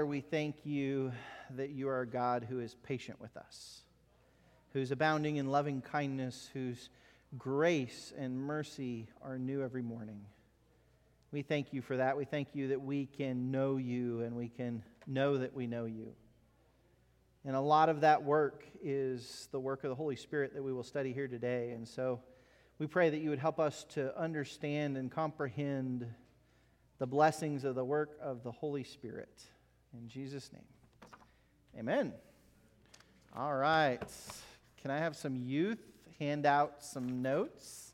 Father, we thank you that you are a God who is patient with us, who's abounding in loving kindness, whose grace and mercy are new every morning. We thank you for that. We thank you that we can know you and we can know that we know you. And a lot of that work is the work of the Holy Spirit that we will study here today. And so we pray that you would help us to understand and comprehend the blessings of the work of the Holy Spirit. In Jesus' name, amen. All right. Can I have some youth hand out some notes?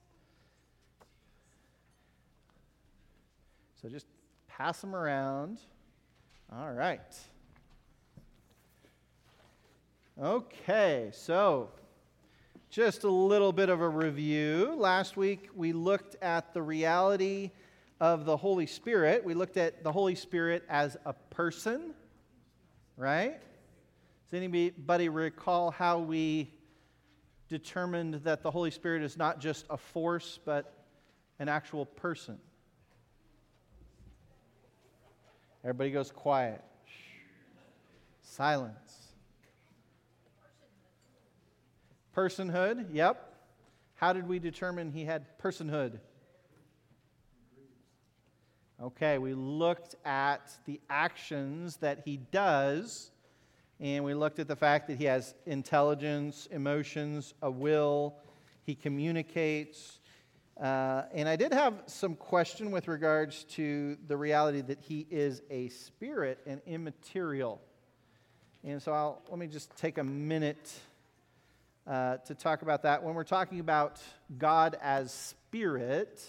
So just pass them around. All right. Okay, so just a little bit of a review. Last week we looked at the reality of the Holy Spirit. We looked at the Holy Spirit as a person, right? Does anybody recall how we determined that the Holy Spirit is not just a force, but an actual person? Everybody goes quiet. Silence. Personhood, yep. How did we determine he had personhood? Okay, we looked at the actions that he does, and we looked at the fact that he has intelligence, emotions, a will, he communicates. And I did have some question with regards to the reality that he is a spirit and immaterial. And so let me just take a minute to talk about that. When we're talking about God as spirit,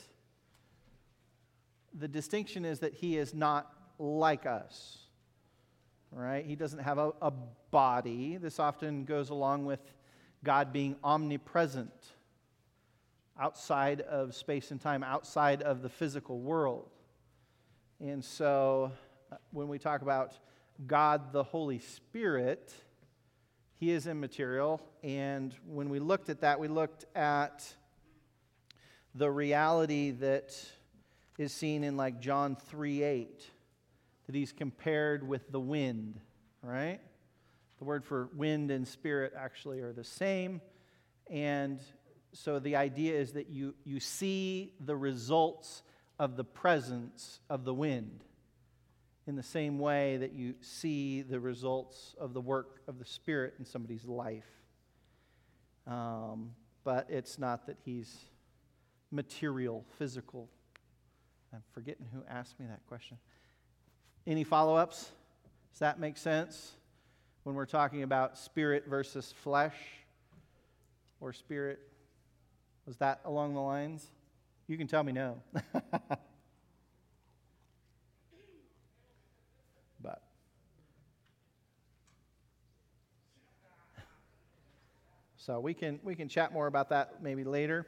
the distinction is that he is not like us, right? He doesn't have a body. This often goes along with God being omnipresent, outside of space and time, outside of the physical world. And so when we talk about God the Holy Spirit, he is immaterial, and when we looked at that, we looked at the reality that is seen in like John 3:8, that he's compared with the wind, right? The word for wind and spirit actually are the same, and so the idea is that you see the results of the presence of the wind, in the same way that you see the results of the work of the Spirit in somebody's life. But it's not that he's material, physical. I'm forgetting who asked me that question. Any follow-ups? Does that make sense? When we're talking about spirit versus flesh or spirit, was that along the lines? You can tell me no. But so we can chat more about that maybe later.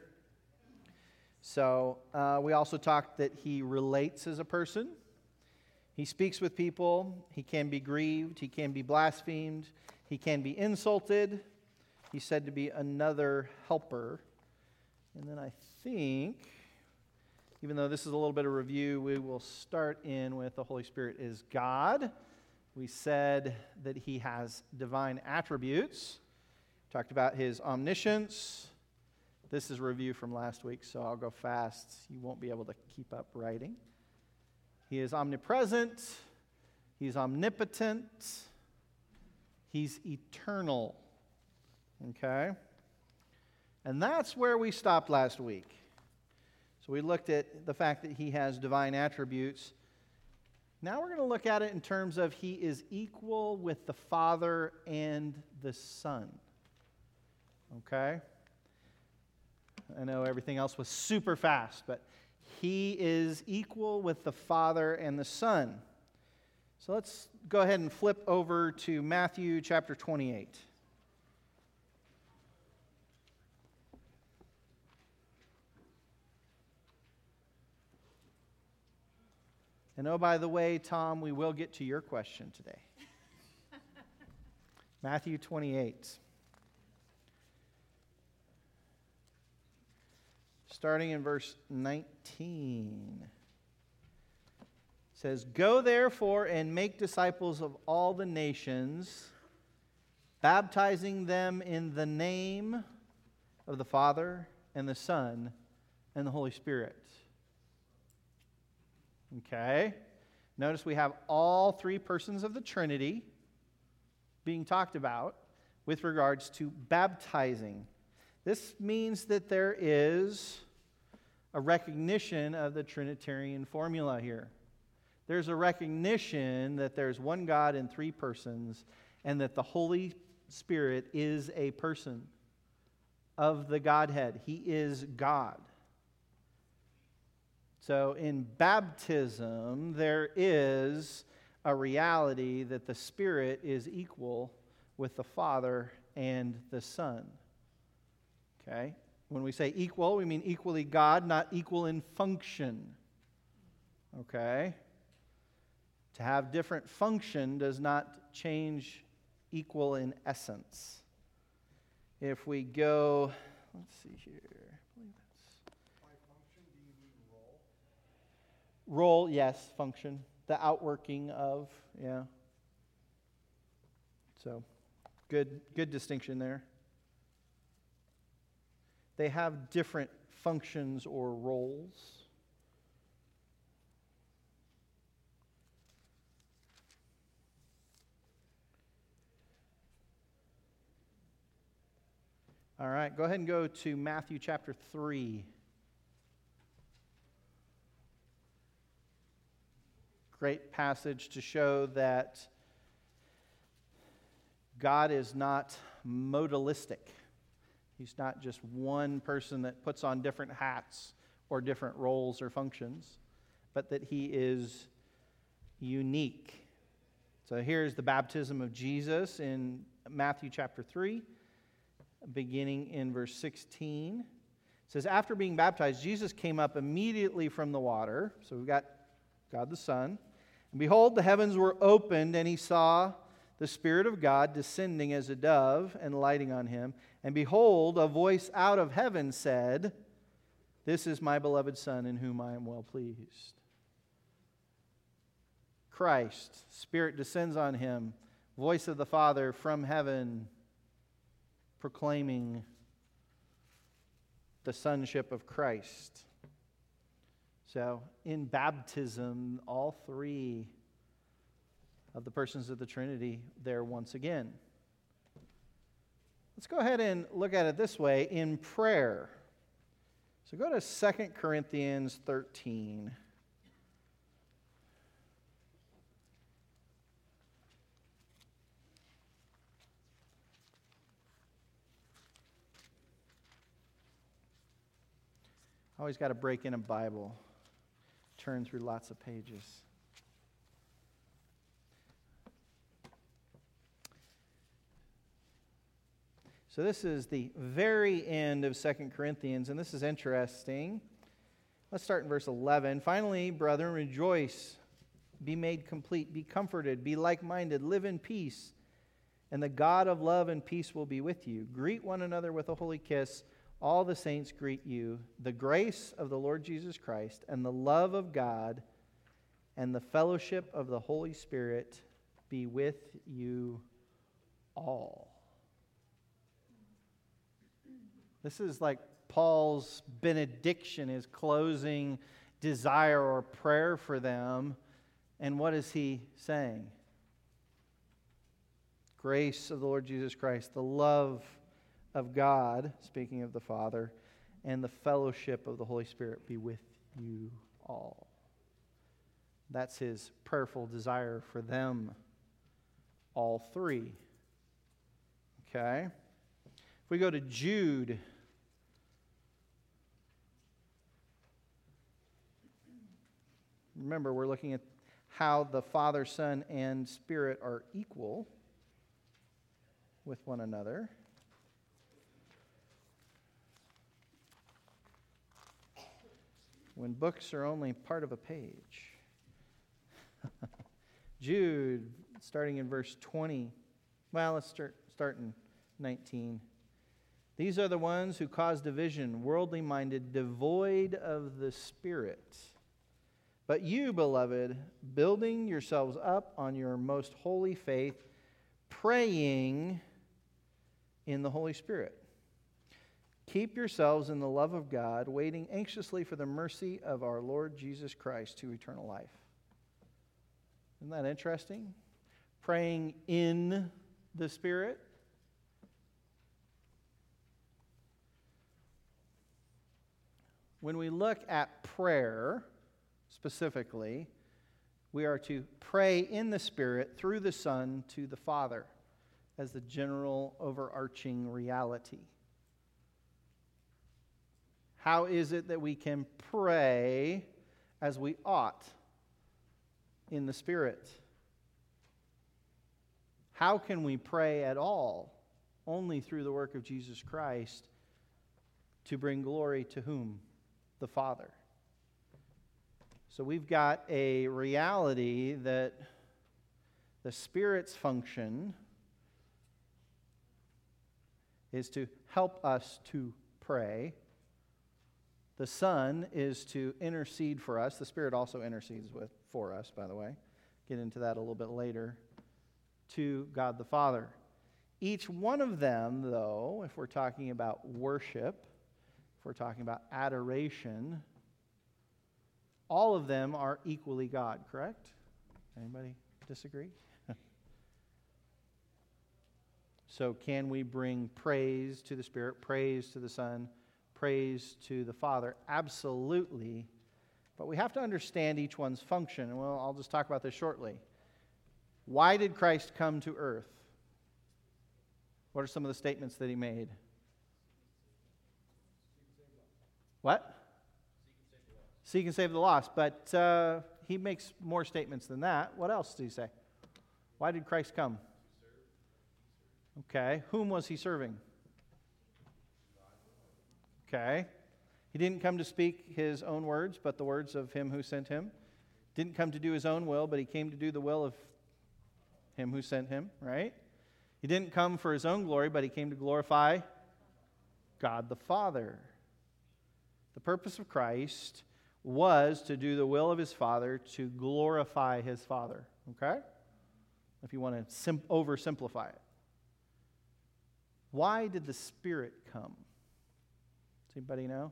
So we also talked that he relates as a person. He speaks with people. He can be grieved. He can be blasphemed. He can be insulted. He's said to be another helper. And then I think, even though this is a little bit of review, we will start in with the Holy Spirit is God. We said that he has divine attributes. Talked about his omniscience. This is a review from last week, so I'll go fast. You won't be able to keep up writing. He is omnipresent. He's omnipotent. He's eternal. Okay? And that's where we stopped last week. So we looked at the fact that he has divine attributes. Now we're going to look at it in terms of he is equal with the Father and the Son. Okay? I know everything else was super fast, but he is equal with the Father and the Son. So let's go ahead and flip over to Matthew chapter 28. And oh, by the way, Tom, we will get to your question today. Matthew 28. Starting in verse 19. It says, "Go therefore and make disciples of all the nations, baptizing them in the name of the Father and the Son and the Holy Spirit." Okay. Notice we have all three persons of the Trinity being talked about with regards to baptizing. This means that there is a recognition of the Trinitarian formula here. There's a recognition that there's one God in three persons, and that the Holy Spirit is a person of the Godhead. He is God. So in baptism, there is a reality that the Spirit is equal with the Father and the Son. Okay? When we say equal, we mean equally God, not equal in function. Okay? To have different function does not change equal in essence. If we go, let's see here. I believe that's By function, do you mean role? role, yes, function. The outworking of, yeah. So, good distinction there. They have different functions or roles. All right, go ahead and go to Matthew chapter 3. Great passage to show that God is not modalistic. He's not just one person that puts on different hats or different roles or functions, but that he is unique. So here's the baptism of Jesus in Matthew chapter 3, beginning in verse 16. It says, "After being baptized, Jesus came up immediately from the water." So we've got God the Son. "And behold, the heavens were opened, and he saw the Spirit of God descending as a dove and lighting on him. And behold, a voice out of heaven said, 'This is my beloved Son, in whom I am well pleased.'" Christ, Spirit descends on him, voice of the Father from heaven, proclaiming the sonship of Christ. So, in baptism, all three of the persons of the Trinity there once again. Let's go ahead and look at it this way in prayer. So go to 2 Corinthians 13. Always got to break in a Bible, turn through lots of pages. So this is the very end of 2 Corinthians, and this is interesting. Let's start in verse 11. "Finally, brethren, rejoice, be made complete, be comforted, be like-minded, live in peace, and the God of love and peace will be with you. Greet one another with a holy kiss. All the saints greet you. The grace of the Lord Jesus Christ and the love of God and the fellowship of the Holy Spirit be with you all." This is like Paul's benediction, his closing desire or prayer for them. And what is he saying? Grace of the Lord Jesus Christ, the love of God, speaking of the Father, and the fellowship of the Holy Spirit be with you all. That's his prayerful desire for them, all three. Okay? If we go to Jude, remember, we're looking at how the Father, Son, and Spirit are equal with one another. When books are only part of a page. Jude, starting in verse 20. Well, let's start in 19. "These are the ones who cause division, worldly minded, devoid of the Spirit. But you, beloved, building yourselves up on your most holy faith, praying in the Holy Spirit. Keep yourselves in the love of God, waiting anxiously for the mercy of our Lord Jesus Christ to eternal life. Isn't that interesting? Praying in the Spirit. When we look at prayer, specifically, we are to pray in the Spirit through the Son to the Father as the general overarching reality. How is it that we can pray as we ought in the Spirit? How can we pray at all? Only through the work of Jesus Christ to bring glory to whom? The Father. So we've got a reality that the Spirit's function is to help us to pray. The Son is to intercede for us. The Spirit also intercedes for us, by the way. Get into that a little bit later. To God the Father. Each one of them, though, if we're talking about worship, if we're talking about adoration, all of them are equally God, correct? Anybody disagree? So can we bring praise to the Spirit, praise to the Son, praise to the Father? Absolutely. But we have to understand each one's function. And well, I'll just talk about this shortly. Why did Christ come to earth? What are some of the statements that he made? What? Seek and save the lost. But he makes more statements than that. What else did he say? Why did Christ come? Okay. Whom was he serving? Okay. He didn't come to speak his own words, but the words of him who sent him. Didn't come to do his own will, but he came to do the will of him who sent him, right? He didn't come for his own glory, but he came to glorify God the Father. The purpose of Christ was to do the will of his Father, to glorify his Father, okay? If you want to oversimplify it. Why did the Spirit come? Does anybody know?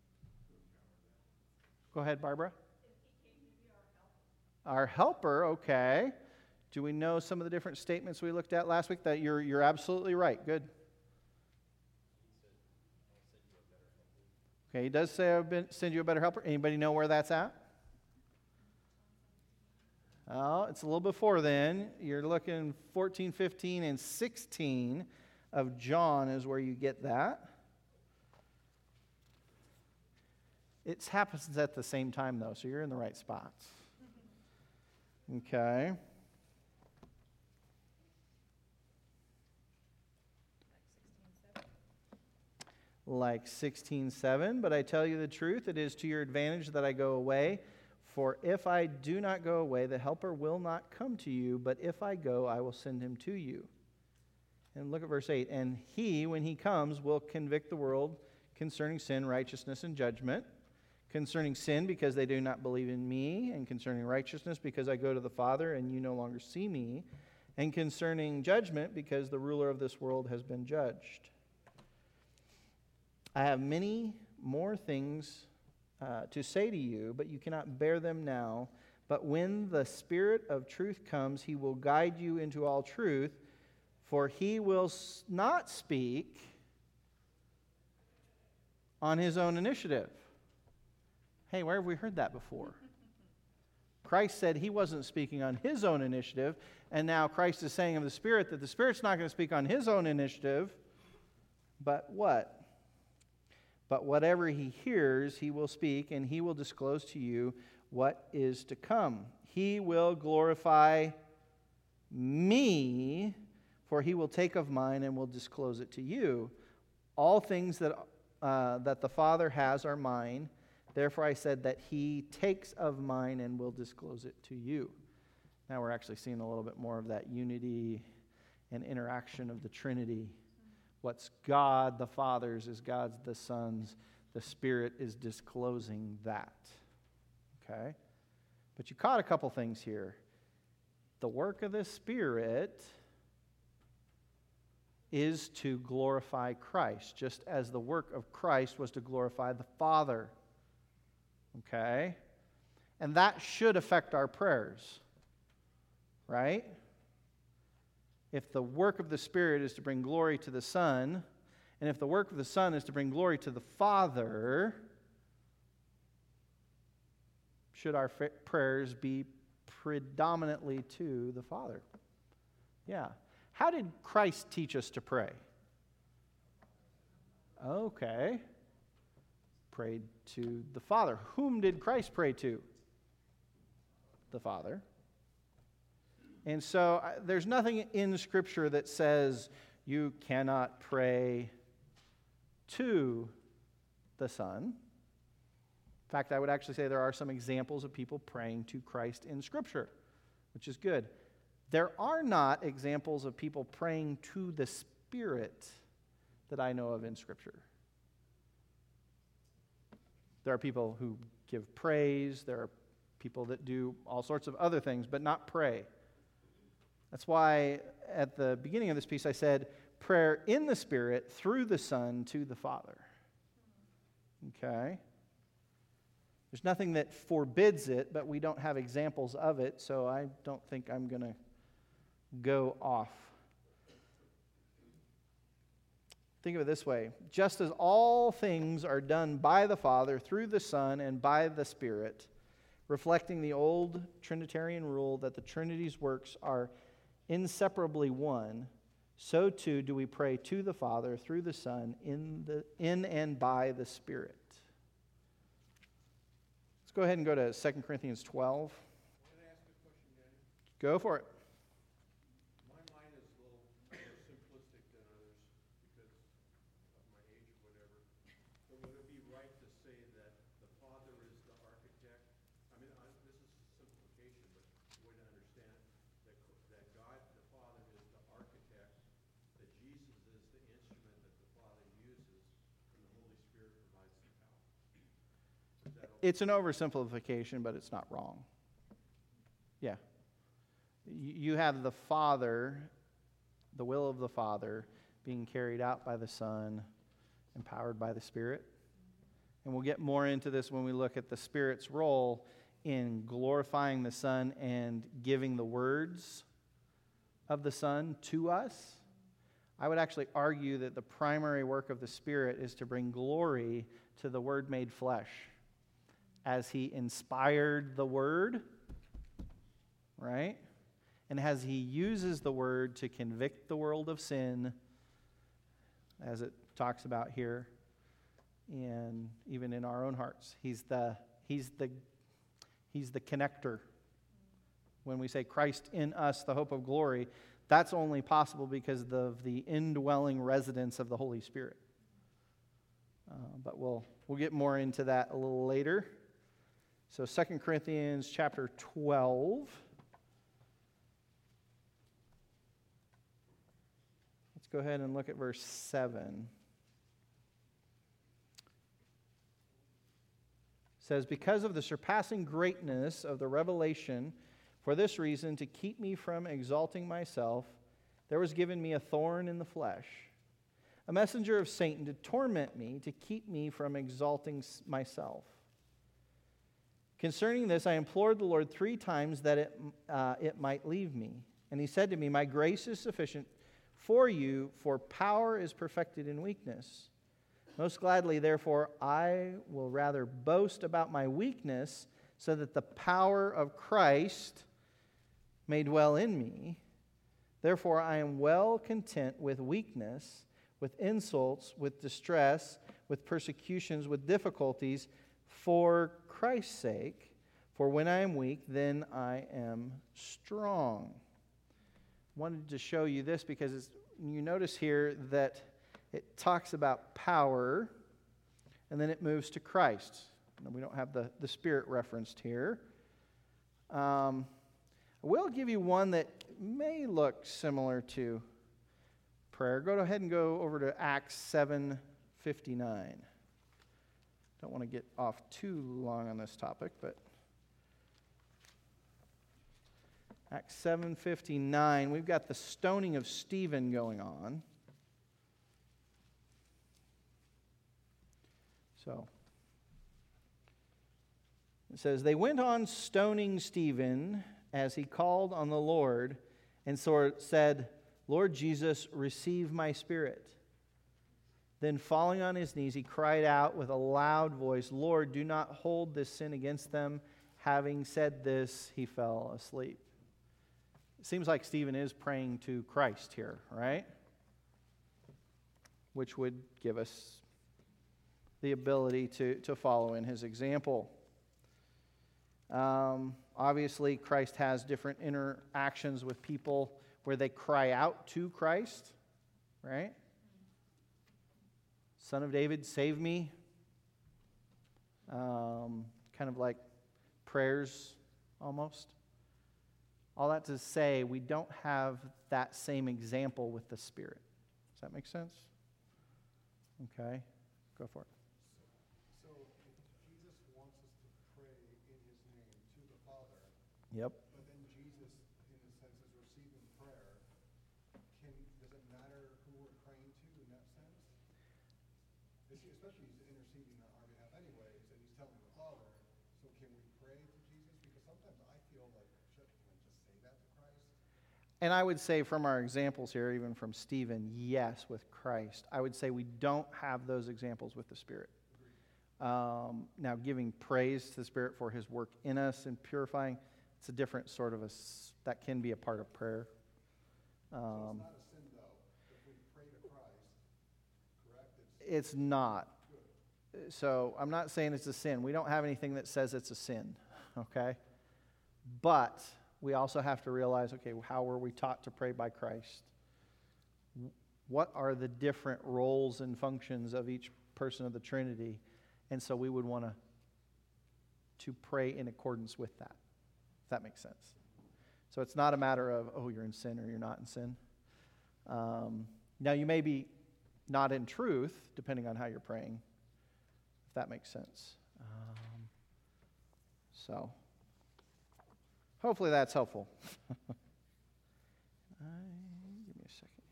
Go ahead, Barbara. Our helper, okay. Do we know some of the different statements we looked at last week? That you're absolutely right. Good. Okay, he does say I'll send you a better helper. Anybody know where that's at? Oh, it's a little before then. You're looking 14, 15, and 16 of John is where you get that. It happens at the same time, though, so you're in the right spots. Okay. Like 16:7, but I tell you the truth, it is to your advantage that I go away. For if I do not go away, the Helper will not come to you, but if I go, I will send him to you. And look at verse 8. And he, when he comes, will convict the world concerning sin, righteousness, and judgment. Concerning sin, because they do not believe in me, and concerning righteousness, because I go to the Father, and you no longer see me, and concerning judgment, because the ruler of this world has been judged. I have many more things to say to you, but you cannot bear them now. But when the Spirit of truth comes, he will guide you into all truth, for he will not speak on his own initiative. Hey, where have we heard that before? Christ said he wasn't speaking on his own initiative, and now Christ is saying of the Spirit that the Spirit's not going to speak on his own initiative, but what? But whatever he hears, he will speak, and he will disclose to you what is to come. He will glorify me, for he will take of mine and will disclose it to you. All things that the Father has are mine. Therefore I said that he takes of mine and will disclose it to you. Now we're actually seeing a little bit more of that unity and interaction of the Trinity. What's God the Father's is God the Son's. The Spirit is disclosing that. Okay? But you caught a couple things here. The work of the Spirit is to glorify Christ, just as the work of Christ was to glorify the Father. Okay? And that should affect our prayers, right? If the work of the Spirit is to bring glory to the Son, and if the work of the Son is to bring glory to the Father, should our prayers be predominantly to the Father? Yeah. How did Christ teach us to pray? Okay. Prayed to the Father. Whom did Christ pray to? The Father. And so there's nothing in Scripture that says you cannot pray to the Son. In fact, I would actually say there are some examples of people praying to Christ in Scripture, which is good. There are not examples of people praying to the Spirit that I know of in Scripture. There are people who give praise. There are people that do all sorts of other things, but not pray. That's why at the beginning of this piece I said, prayer in the Spirit through the Son to the Father. Okay? There's nothing that forbids it, but we don't have examples of it, so I don't think I'm going to go off. Think of it this way. Just as all things are done by the Father, through the Son, and by the Spirit, reflecting the old Trinitarian rule that the Trinity's works are inseparably one, so too do we pray to the Father, through the Son, in and by the Spirit. Let's go ahead and go to 2 Corinthians 12. I'm going to ask a question, Danny. Go for it. My mind is a little more simplistic than others because of my age or whatever. But would it be right to say that the Father is the architect? I mean, this is simplification, but the way to understand it, that God, the Father, is the architect, that Jesus is the instrument that the Father uses, and the Holy Spirit provides the power. Is that okay? It's an oversimplification, but it's not wrong. Yeah. You have the Father, the will of the Father, being carried out by the Son, empowered by the Spirit. And we'll get more into this when we look at the Spirit's role in glorifying the Son and giving the words of the Son to us. I would actually argue that the primary work of the Spirit is to bring glory to the Word made flesh, as He inspired the Word, right? And as He uses the Word to convict the world of sin, as it talks about here, and even in our own hearts. He's the connector. When we say Christ in us, the hope of glory, that's only possible because of the indwelling residence of the Holy Spirit. But we'll get more into that a little later. So 2 Corinthians chapter 12. Let's go ahead and look at verse 7. It says, because of the surpassing greatness of the revelation, for this reason, to keep me from exalting myself, there was given me a thorn in the flesh, a messenger of Satan to torment me, to keep me from exalting myself. Concerning this, I implored the Lord 3 times that it might leave me. And He said to me, my grace is sufficient for you, for power is perfected in weakness. Most gladly, therefore, I will rather boast about my weakness, so that the power of Christ may dwell in me. Therefore, I am well content with weakness, with insults, with distress, with persecutions, with difficulties, for Christ's sake. For when I am weak, then I am strong. Wanted to show you this because you notice here that it talks about power, and then it moves to Christ. We don't have the Spirit referenced here. I will give you one that may look similar to prayer. Go ahead and go over to Acts 7:59. Don't want to get off too long on this topic, but Acts 7:59. We've got the stoning of Stephen going on. So, it says, they went on stoning Stephen as he called on the Lord, and so said, Lord Jesus, receive my spirit. Then falling on his knees, he cried out with a loud voice, Lord, do not hold this sin against them. Having said this, he fell asleep. It seems like Stephen is praying to Christ here, right? Which would give us the ability to follow in his example. Obviously, Christ has different interactions with people where they cry out to Christ, right? Son of David, save me. Kind of like prayers almost. All that to say, we don't have that same example with the Spirit. Does that make sense? Okay, go for it. So if Jesus wants us to pray in his name to the Father, Yep. but then Jesus, in a sense, is receiving prayer, does it matter who we're praying to in that sense? Especially he's interceding on our behalf anyways, and he's telling the Father, so can we pray to Jesus? Because sometimes I feel like, can I just say that to Christ? And I would say from our examples here, even from Stephen, yes, with Christ. I would say we don't have those examples with the Spirit. Now, giving praise to the Spirit for his work in us and purifying, it's a different sort of that can be a part of prayer. So it's not a sin, though, if we pray to Christ, correct? It's not. So I'm not saying it's a sin. We don't have anything that says it's a sin, okay? But we also have to realize, okay, how were we taught to pray by Christ? What are the different roles and functions of each person of the Trinity? And so we would want to pray in accordance with that, if that makes sense. So it's not a matter of, oh, you're in sin or you're not in sin. Now, you may be not in truth, depending on how you're praying, if that makes sense. So, hopefully that's helpful. Give me a second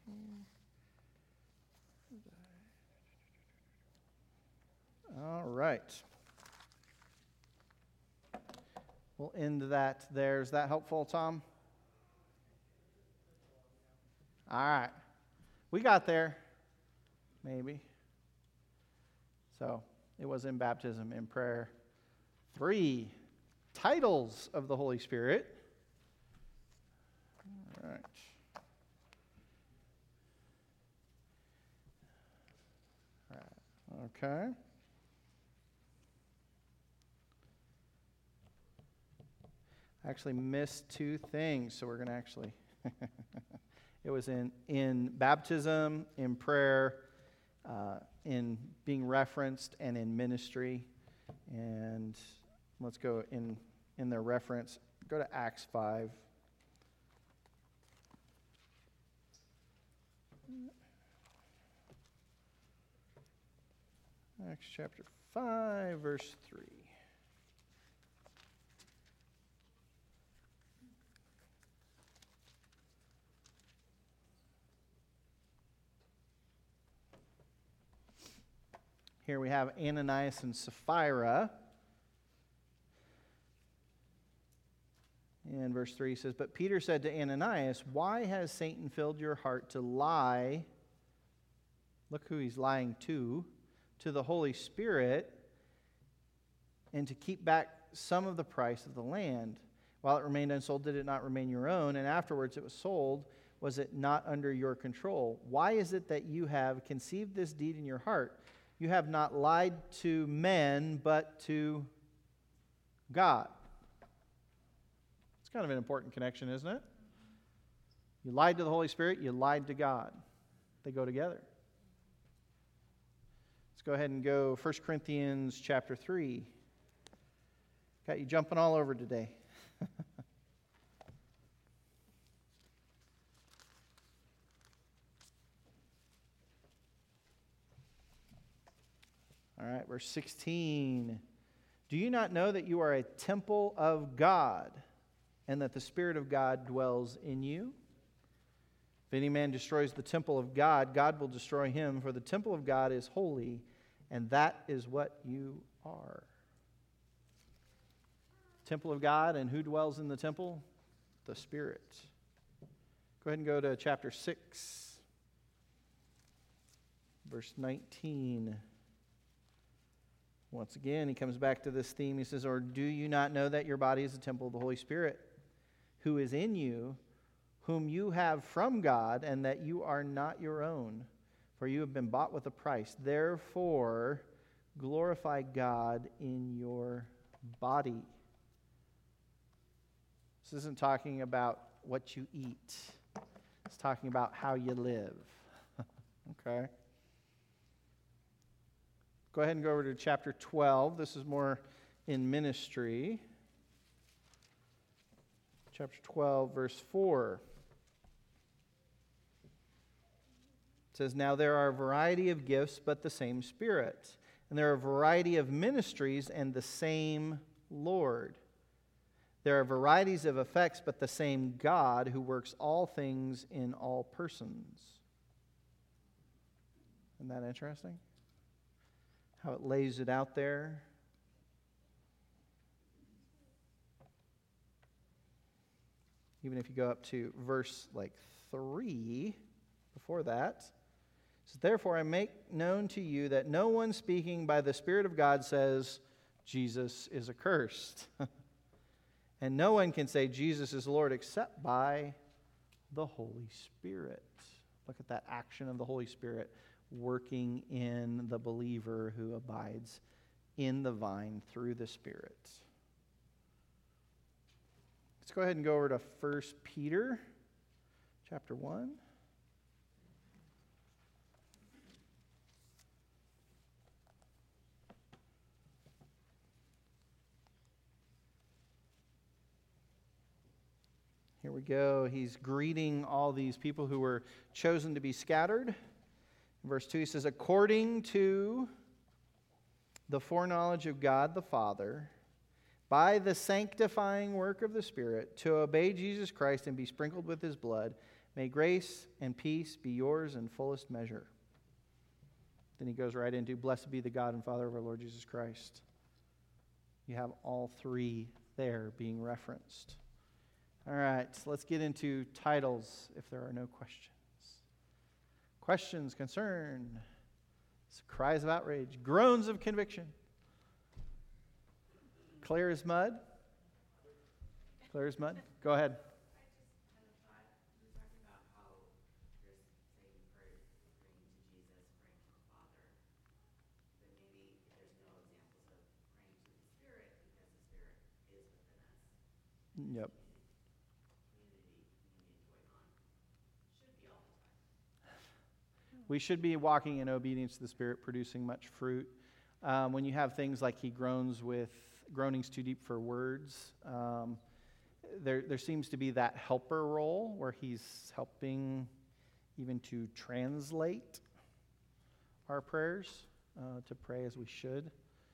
here. All right. We'll end that there. Is that helpful, Tom? All right. We got there. Maybe. So, it was in baptism, in prayer. 3 titles of the Holy Spirit. All right. Okay. I actually missed 2 things, so we're going to actually... It was in baptism, in prayer, in being referenced, and in ministry. And let's go in their reference. Go to Acts 5. Acts chapter 5, verse 3. Here we have Ananias and Sapphira. And verse 3 says, but Peter said to Ananias, why has Satan filled your heart to lie? Look who he's lying to the Holy Spirit, and to keep back some of the price of the land. While it remained unsold, did it not remain your own? And afterwards it was sold. Was it not under your control? Why is it that you have conceived this deed in your heart? You have not lied to men, but to God. It's kind of an important connection, isn't it? You lied to the Holy Spirit, you lied to God. They go together. Let's go ahead and go 1 Corinthians chapter 3. Got you jumping all over today. All right, verse 16. Do you not know that you are a temple of God and that the Spirit of God dwells in you. If any man destroys the temple of God, God will destroy him, for the temple of God is holy, and that is what you are. Temple of God, and who dwells in the temple? The Spirit. Go ahead and go to chapter 6, verse 19. Once again, he comes back to this theme. He says, or do you not know that your body is a temple of the Holy Spirit, who is in you, whom you have from God, and that you are not your own, for you have been bought with a price. Therefore, glorify God in your body. This isn't talking about what you eat. It's talking about how you live. Okay? Go ahead and go over to chapter 12. This is more in ministry. Chapter 12, verse 4. It says, now there are a variety of gifts, but the same Spirit. And there are a variety of ministries, and the same Lord. There are varieties of effects, but the same God who works all things in all persons. Isn't that interesting? How it lays it out there. Even if you go up to verse 3, before that, it says, therefore I make known to you that no one speaking by the Spirit of God says, Jesus is accursed. And no one can say Jesus is Lord except by the Holy Spirit. Look at that action of the Holy Spirit working in the believer who abides in the vine through the Spirit. Let's go ahead and go over to 1 Peter chapter 1. Here we go. He's greeting all these people who were chosen to be scattered. In verse 2, he says, according to the foreknowledge of God the Father, by the sanctifying work of the Spirit, to obey Jesus Christ and be sprinkled with his blood, may grace and peace be yours in fullest measure. Then he goes right into, blessed be the God and Father of our Lord Jesus Christ. You have all three there being referenced. All right, so let's get into titles if there are no questions. Questions, concern, cries of outrage, groans of conviction. Clear as mud? Clear as mud? Go ahead. Yep. We should be walking in obedience to the Spirit, producing much fruit. When you have things like he groans with groanings too deep for words, there seems to be that helper role where he's helping even to translate our prayers, to pray as we should,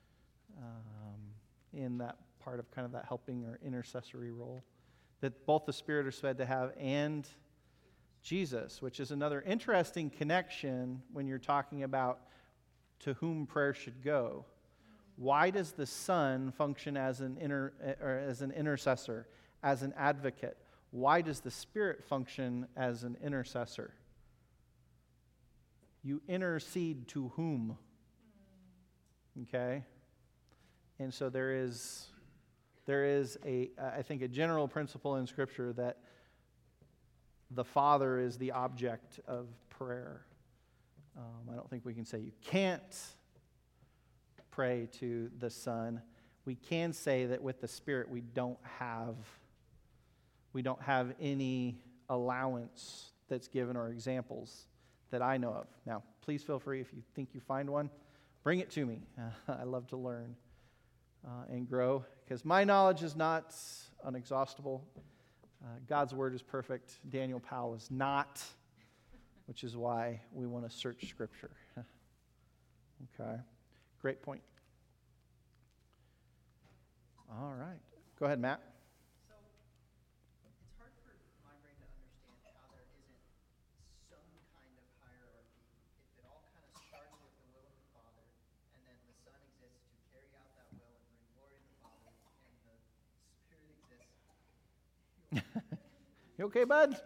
in that part of kind of that helping or intercessory role that both the Spirit are said to have and Jesus, which is another interesting connection when you're talking about to whom prayer should go. Why does the Son function as an intercessor, as an advocate? Why does the Spirit function as an intercessor? You intercede to whom? Okay? And so there is I think a general principle in Scripture that the Father is the object of prayer. I don't think we can say you can't pray to the Son. We can say that with the Spirit we don't have any allowance that's given or examples that I know of. Now, please feel free if you think you find one, bring it to me. I love to learn and grow because my knowledge is not unexhaustible. God's word is perfect. Daniel Powell is not, which is why we want to search Scripture. Okay. Great point. All right. Go ahead, Matt. You okay, bud?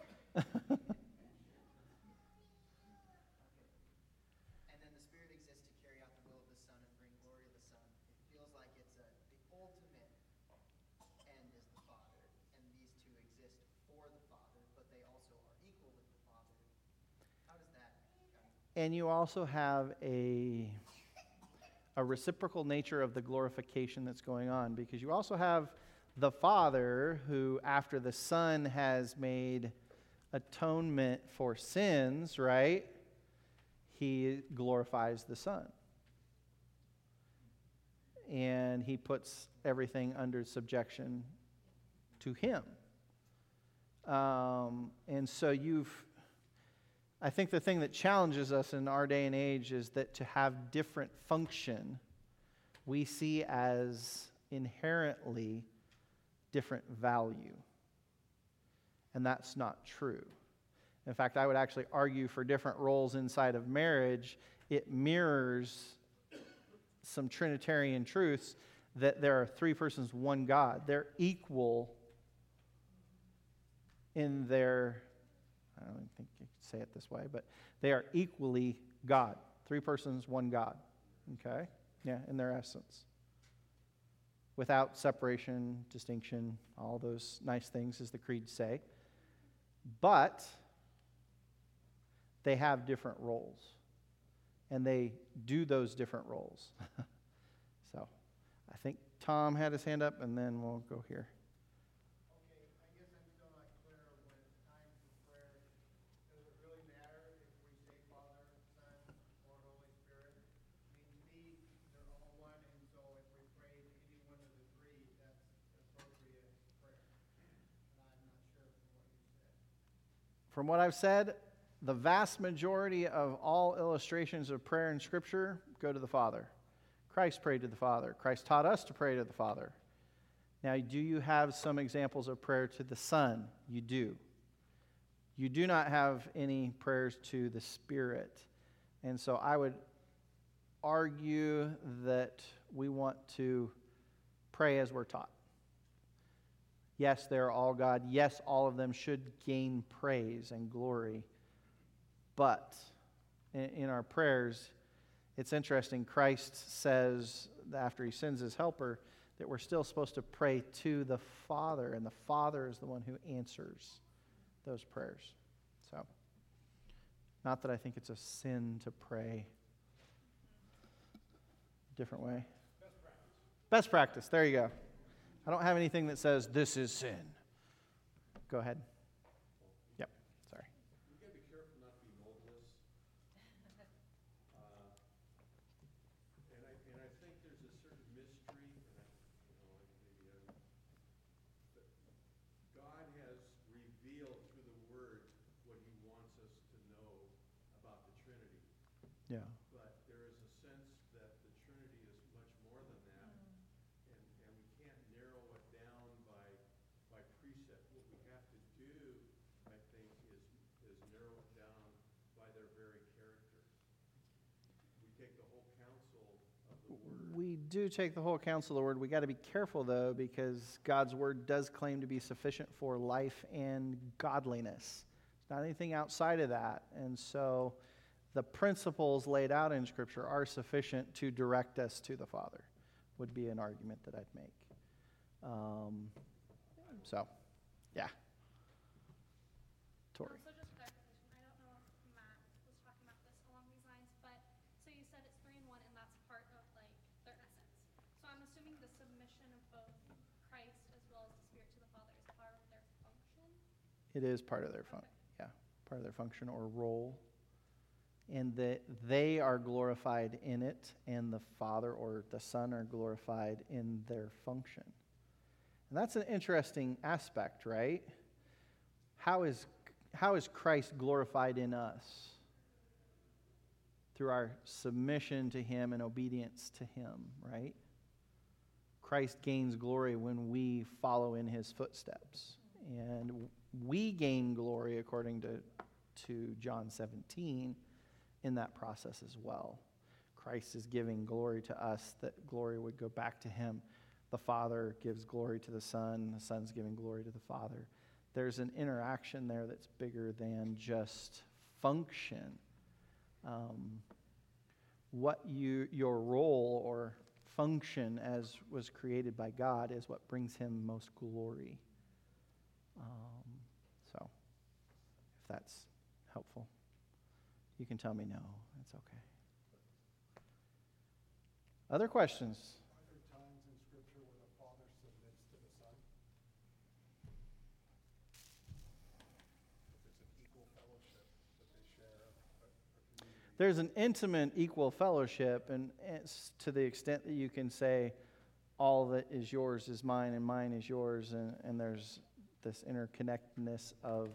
And then the Spirit exists to carry out the will of the Son and bring glory to the Son. It feels like it's the ultimate end is the Father, and these two exist for the Father, but they also are equal with the Father. How does that kind of... And you also have a reciprocal nature of the glorification that's going on, because you also have the Father who, after the Son has made atonement for sins, right? He glorifies the Son. And he puts everything under subjection to him. And so I think the thing that challenges us in our day and age is that to have different function, we see as inherently different value. And that's not true. In fact, I would actually argue for different roles inside of marriage. It mirrors some Trinitarian truths that there are three persons, one God. They're equal in their, I don't think you could say it this way, but they are equally God. Three persons, one God. Okay? Yeah, in their essence. Without separation, distinction, all those nice things, as the creeds say. But they have different roles. And they do those different roles. So, I think Tom had his hand up, and then we'll go here. Okay, I guess I'm still not clear when it's time for prayer. Does it really matter if we say Father, Son, or Holy Spirit? I mean, to me, they're all one, and so if we pray to any one of the three, that's appropriate prayer. And I'm not sure from what you said. From what I've said, the vast majority of all illustrations of prayer in Scripture go to the Father. Christ prayed to the Father. Christ taught us to pray to the Father. Now, do you have some examples of prayer to the Son? You do. You do not have any prayers to the Spirit. And so I would argue that we want to pray as we're taught. Yes, they're all God. Yes, all of them should gain praise and glory. But in our prayers, it's interesting. Christ says, after he sends his helper, that we're still supposed to pray to the Father, and the Father is the one who answers those prayers. So, not that I think it's a sin to pray a different way. Best practice. Best practice. There you go. I don't have anything that says this is sin. Go ahead. Yep. Sorry. You gotta be careful not to be modalist. And I think there's a certain mystery, but God has revealed through the Word what he wants us to know about the Trinity. Yeah. But there is a sense that the Trinity is much more than that, and we can't narrow it down by precept. What we have to do, I think, is narrow it down by their very character. We take the whole counsel of the Word. We do take the whole counsel of the Word. We got to be careful, though, because God's Word does claim to be sufficient for life and godliness. It's not anything outside of that. And so the principles laid out in Scripture are sufficient to direct us to the Father, would be an argument that I'd make. So, yeah. Tori. Also, just clarification, I don't know if Matt was talking about this along these lines, but so you said it's 3 in 1, and that's part of like their essence. So I'm assuming the submission of both Christ as well as the Spirit to the Father is part of their function. It is part of their function. Okay. Yeah, part of their function or role. And that they are glorified in it, and the Father or the Son are glorified in their function. And that's an interesting aspect, right? How is Christ glorified in us? Through our submission to him and obedience to him, right? Christ gains glory when we follow in his footsteps. And we gain glory, according to John 17, in that process as well. Christ is giving glory to us, that glory would go back to him. The Father gives glory to the Son. The Son's giving glory to the Father. there's an interaction there that's bigger than just function. What your role or function as was created by God is what brings him most glory. So, if that's helpful, you can tell me no. It's okay. Other questions? Are there times in Scripture where the Father submits to the Son? If it's an equal fellowship that they share a community. There's an intimate equal fellowship, and it's to the extent that you can say, all that is yours is mine, and mine is yours, and there's this interconnectedness of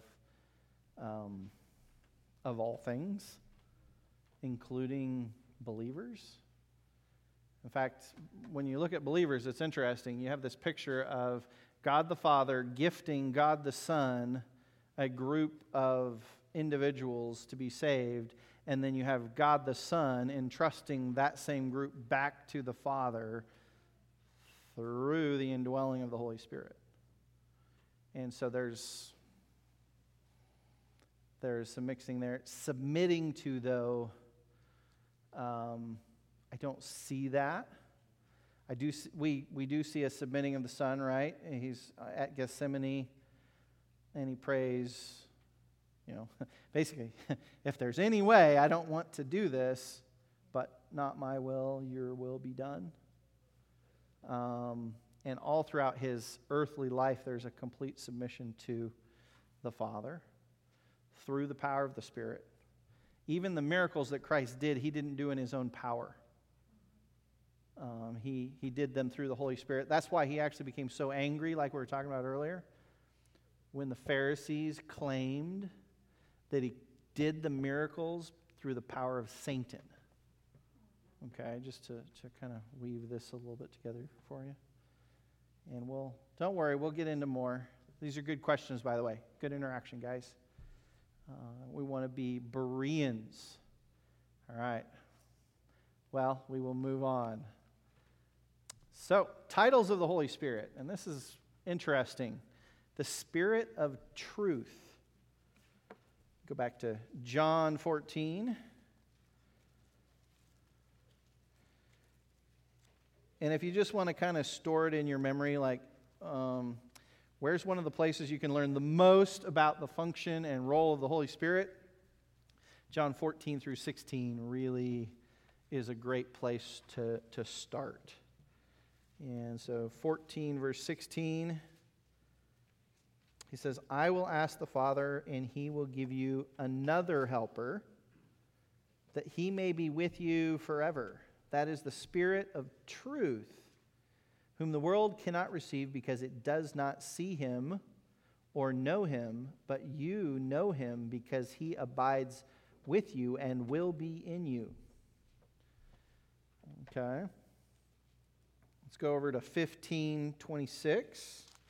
all things, including believers. In fact, when you look at believers, it's interesting. You have this picture of God the Father gifting God the Son a group of individuals to be saved, and then you have God the Son entrusting that same group back to the Father through the indwelling of the Holy Spirit. And so there's some mixing there. Submitting to, though, I don't see that. We do see a submitting of the Son, right? He's at Gethsemane, and he prays, basically, if there's any way, I don't want to do this, but not my will, your will be done. And all throughout his earthly life, there's a complete submission to the Father through the power of the Spirit. Even the miracles that Christ did, he didn't do in his own power. He did them through the Holy Spirit. That's why he actually became so angry, like we were talking about earlier, when the Pharisees claimed that he did the miracles through the power of Satan. Okay, just to kind of weave this a little bit together for you. And don't worry, we'll get into more. These are good questions, by the way. Good interaction, guys. We want to be Bereans. All right. Well, we will move on. So, titles of the Holy Spirit. And this is interesting. The Spirit of Truth. Go back to John 14. And if you just want to kind of store it in your memory, like, where's one of the places you can learn the most about the function and role of the Holy Spirit? John 14 through 16 really is a great place to start. And so 14 verse 16, he says, I will ask the Father, and he will give you another helper, that he may be with you forever. That is the Spirit of truth, whom the world cannot receive because it does not see him or know him, but you know him because he abides with you and will be in you. Okay. Let's go over to 15:26. It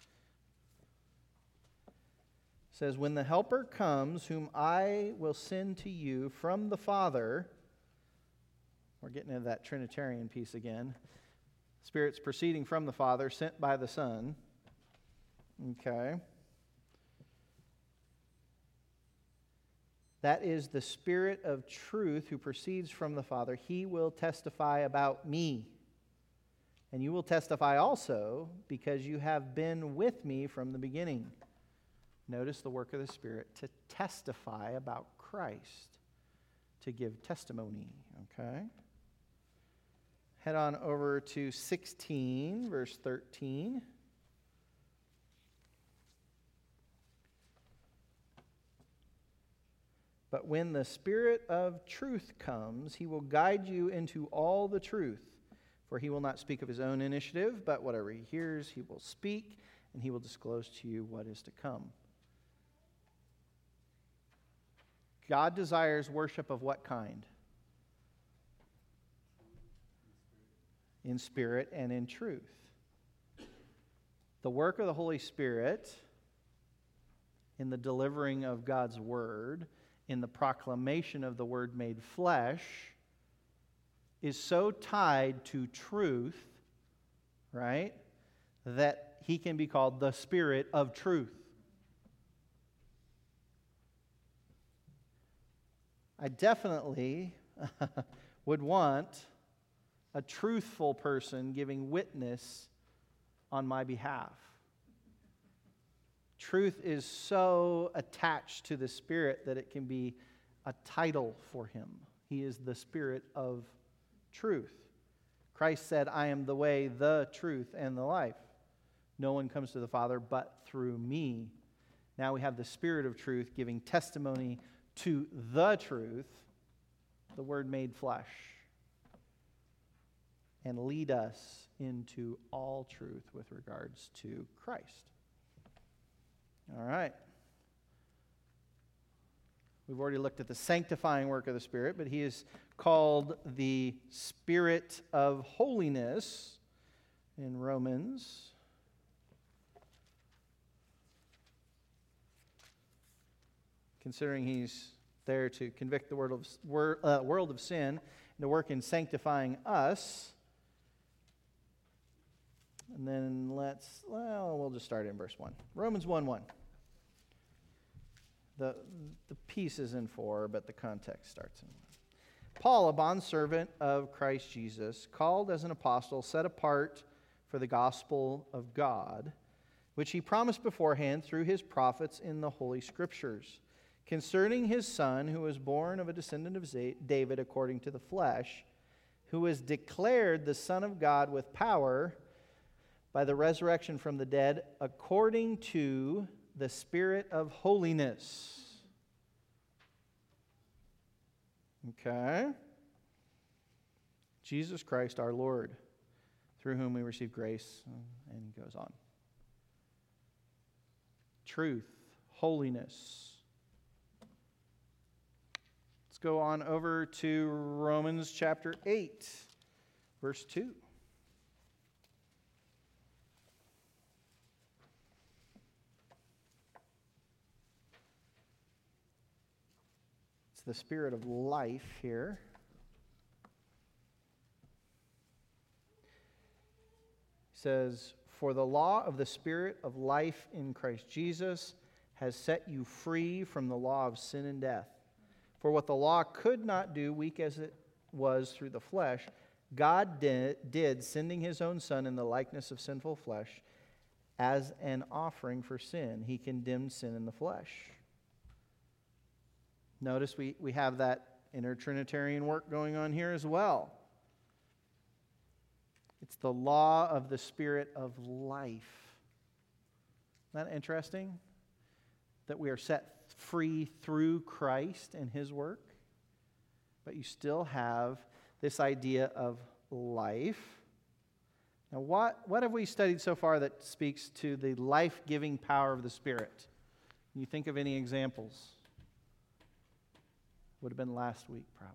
says, when the Helper comes, whom I will send to you from the Father. We're getting into that Trinitarian piece again. Spirit's proceeding from the Father, sent by the Son. Okay. That is the Spirit of truth who proceeds from the Father. He will testify about me. And you will testify also because you have been with me from the beginning. Notice the work of the Spirit to testify about Christ, to give testimony. Okay. Head on over to 16, verse 13. But when the Spirit of truth comes, he will guide you into all the truth. For he will not speak of his own initiative, but whatever he hears, he will speak, and he will disclose to you what is to come. God desires worship of what kind? In spirit and in truth. The work of the Holy Spirit in the delivering of God's word, in the proclamation of the word made flesh, is so tied to truth, right, that he can be called the Spirit of truth. I definitely would want a truthful person giving witness on my behalf. Truth is so attached to the Spirit that it can be a title for him. He is the Spirit of truth. Christ said, I am the way, the truth, and the life. No one comes to the Father but through me. Now we have the Spirit of truth giving testimony to the truth, the Word made flesh, and lead us into all truth with regards to Christ. All right. We've already looked at the sanctifying work of the Spirit, but he is called the Spirit of holiness in Romans. Considering he's there to convict the world of sin and to work in sanctifying us. And then we'll just start in verse 1. Romans 1:1. The piece is in 4, but the context starts in 1. Paul, a bondservant of Christ Jesus, called as an apostle, set apart for the gospel of God, which he promised beforehand through his prophets in the Holy Scriptures, concerning his Son, who was born of a descendant of David according to the flesh, who was declared the Son of God with power by the resurrection from the dead, according to the Spirit of holiness. Okay. Jesus Christ our Lord, through whom we receive grace, and he goes on. Truth, holiness. Let's go on over to Romans chapter 8, verse 2. The Spirit of life here. He says, for the law of the Spirit of life in Christ Jesus has set you free from the law of sin and death. For what the law could not do, weak as it was through the flesh, God did, sending his own Son in the likeness of sinful flesh as an offering for sin. He condemned sin in the flesh. Notice we have that inner Trinitarian work going on here as well. It's the law of the Spirit of life. Isn't that interesting? That we are set free through Christ and his work. But you still have this idea of life. Now, what have we studied so far that speaks to the life-giving power of the Spirit? Can you think of any examples? Would have been last week, probably.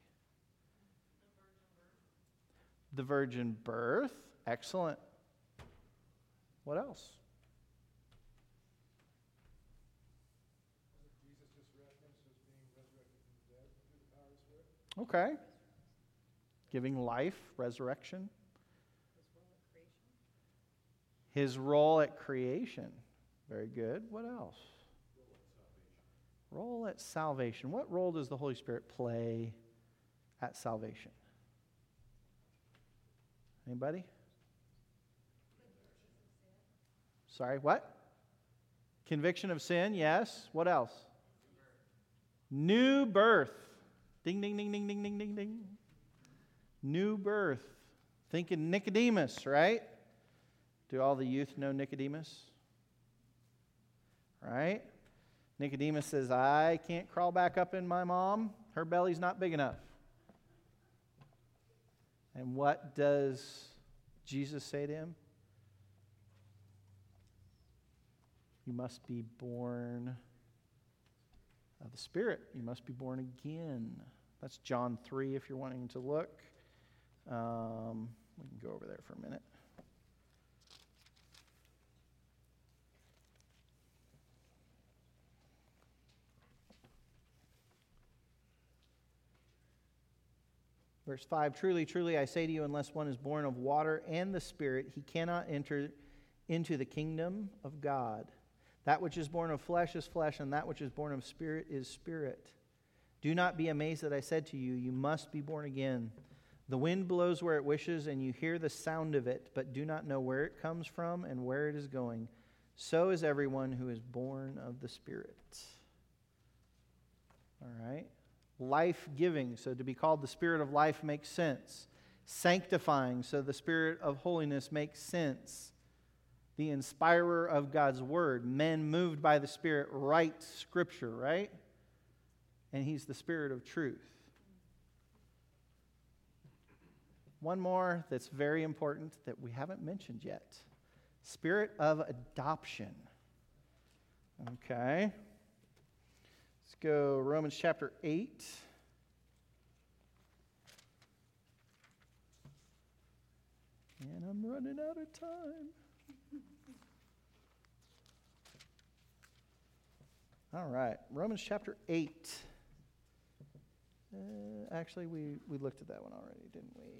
The virgin birth. Excellent. What else? Jesus just referenced as being resurrected from the dead through the power of the Spirit. Okay. Giving life, resurrection. His role at creation. Very good. What else? Role at salvation. What role does the Holy Spirit play at salvation? Anybody? Sorry, what? Conviction of sin, yes. What else? New birth. Ding, ding, ding, ding, ding, ding, ding, ding. New birth. Thinking Nicodemus, right? Do all the youth know Nicodemus? Right? Nicodemus says, I can't crawl back up in my mom. Her belly's not big enough. And what does Jesus say to him? You must be born of the Spirit. You must be born again. That's John 3 if you're wanting to look. We can go over there for a minute. Verse 5, truly, truly, I say to you, unless one is born of water and the Spirit, he cannot enter into the kingdom of God. That which is born of flesh is flesh, and that which is born of spirit is spirit. Do not be amazed that I said to you, you must be born again. The wind blows where it wishes, and you hear the sound of it, but do not know where it comes from and where it is going. So is everyone who is born of the Spirit. All right. Life-giving, so to be called the Spirit of life makes sense. Sanctifying, so the Spirit of holiness makes sense. The inspirer of God's Word. Men moved by the Spirit write Scripture, right? And He's the Spirit of truth. One more that's very important that we haven't mentioned yet. Spirit of adoption. Okay. Let's go Romans chapter 8. And I'm running out of time. All right, Romans chapter 8. Actually, we looked at that one already, didn't we?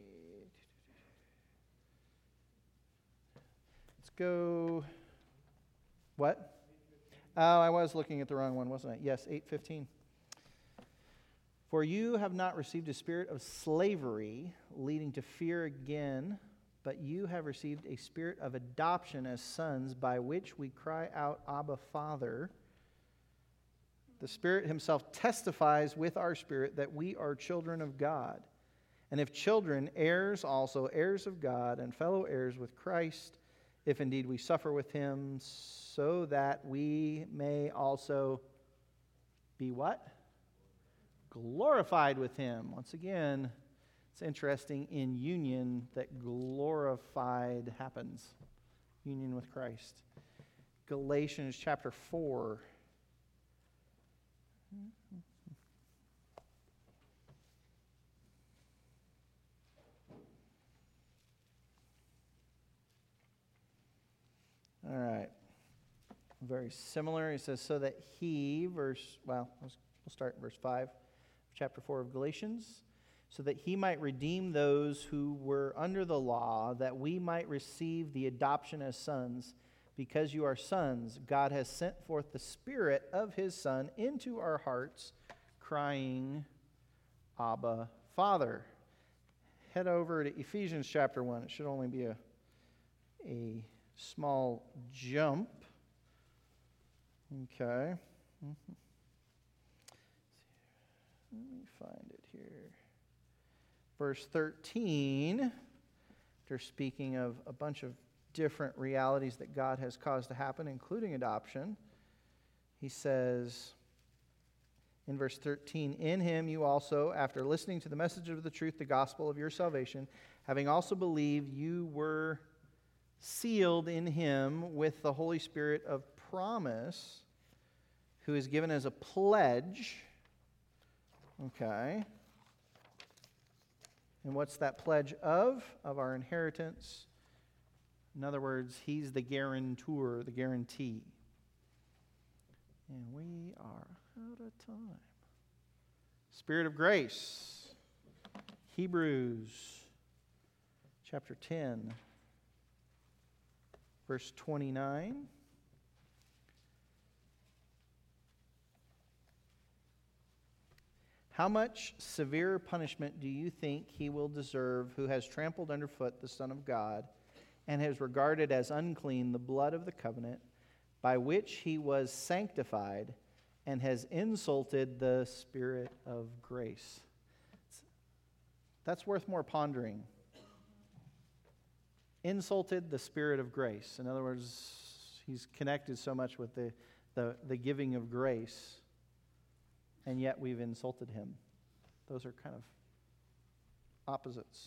Let's go. What? Oh, I was looking at the wrong one, wasn't I? Yes, 8:15. For you have not received a spirit of slavery, leading to fear again, but you have received a spirit of adoption as sons, by which we cry out, Abba, Father. The Spirit Himself testifies with our spirit that we are children of God. And if children, heirs also, heirs of God, and fellow heirs with Christ, if indeed we suffer with Him, so that we may also be what? Glorified with Him. Once again, it's interesting in union that glorified happens. Union with Christ. Galatians chapter 4. All right. Very similar. He says, so that he, we'll start in verse 5, chapter 4 of Galatians, so that he might redeem those who were under the law, that we might receive the adoption as sons. Because you are sons, God has sent forth the Spirit of His Son into our hearts, crying, Abba, Father. Head over to Ephesians chapter 1. It should only be a small jump. Okay. Let me find it here. Verse 13, they're speaking of a bunch of different realities that God has caused to happen, including adoption. He says in verse 13, in Him you also, after listening to the message of the truth, the gospel of your salvation, having also believed, you were sealed in Him with the Holy Spirit of promise, who is given as a pledge. Okay. And what's that pledge of? Of our inheritance. In other words, He's the guarantor, the guarantee. And we are out of time. Spirit of grace. Hebrews chapter 10, verse 29. How much severe punishment do you think he will deserve who has trampled underfoot the Son of God and has regarded as unclean the blood of the covenant by which he was sanctified and has insulted the Spirit of grace? That's worth more pondering. Insulted the Spirit of grace. In other words, he's connected so much with the giving of grace, and yet we've insulted him. Those are kind of opposites.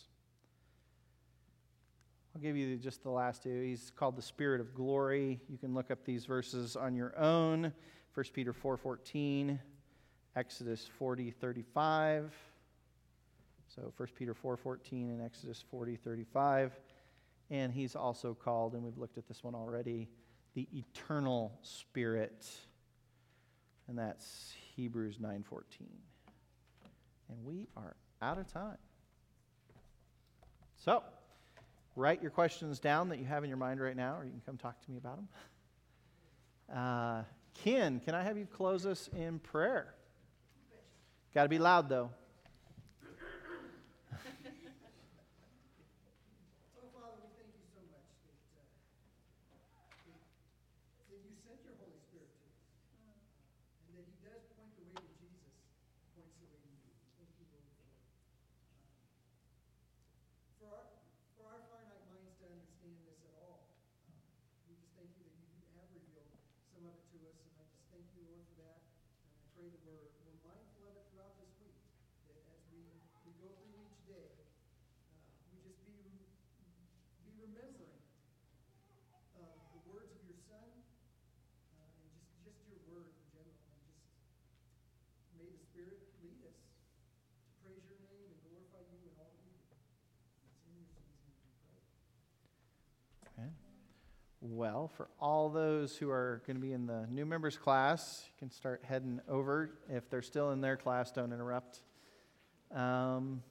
I'll give you just the last two. He's called the Spirit of glory. You can look up these verses on your own. 1 Peter 4:14, Exodus 40:35. So 1 Peter 4:14 and Exodus 40:35. And he's also called, and we've looked at this one already, the eternal Spirit. And that's Hebrews 9:14. And we are out of time. So, write your questions down that you have in your mind right now, or you can come talk to me about them. Ken, can I have you close us in prayer? Got to be loud, though. Oh, Father, we thank you so much that you sent your Holy Spirit to us, and that he does point the way to Jesus, points the way to you. Thank you, Lord, for our finite minds to understand this at all. We just thank you that you have revealed some of it to us, and I just thank you, Lord, for that. And I pray that we're mindful of it throughout this week, that as we go through each day, we just be remembering the words of your Son, and just your word in general, and just may the Spirit lead us to praise your name and glorify you in all we do. It's in your Son's name we pray. Okay. Well, for all those who are going to be in the new members class, you can start heading over. If they're still in their class, don't interrupt.